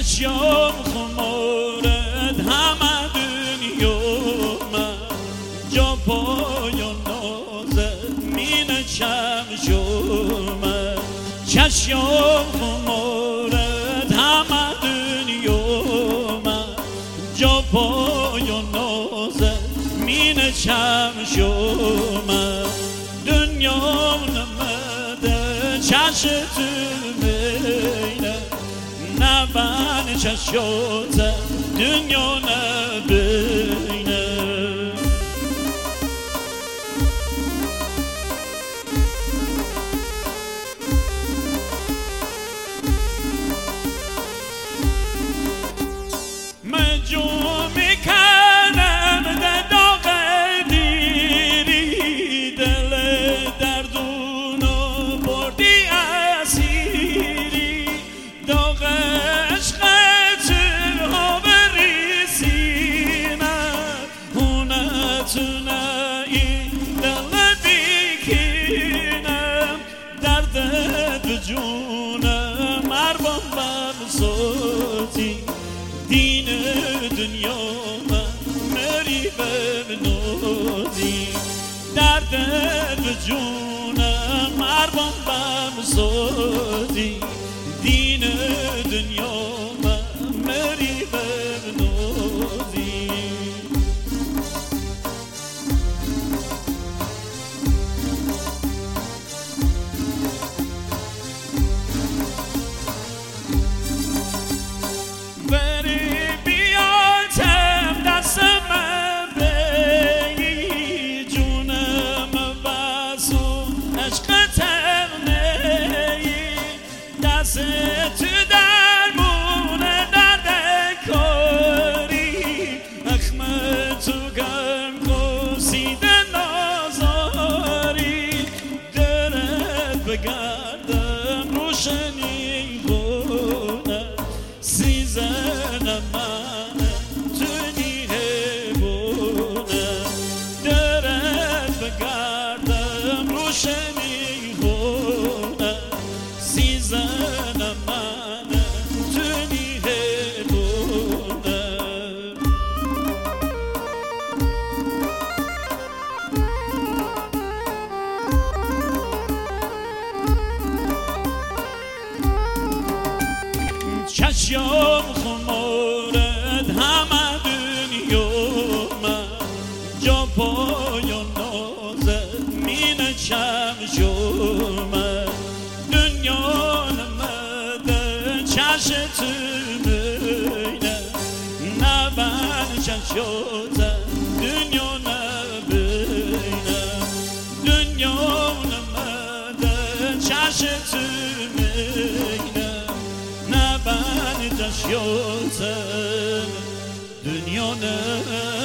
چشم خمارد همه دنیا من جا پایان نازد مینه چشم چشم خمارد همه دنیا من جا پایان نازد مینه چشم دنیا نمده چشم مینه نبن چشم دنیا نبینه جونم ارباب بمسازی دین دنیا مری بنازی درد جونم ارباب بمسازی دین دنیا مری بنازی تو درمون درد کاری اخم تو گرم کسید نازاری درد بگردم روشنی بونه سیزن من تو نیه بونه درد بگردم روشنی بونه سیزن چشم خمارد همه دنیا من جا پایان نازد مینه چشم دنیا نمده چشم مینه نبن چشم دنیا نبینه دنیا نمده چشم مینه نبن چشم دنیا نه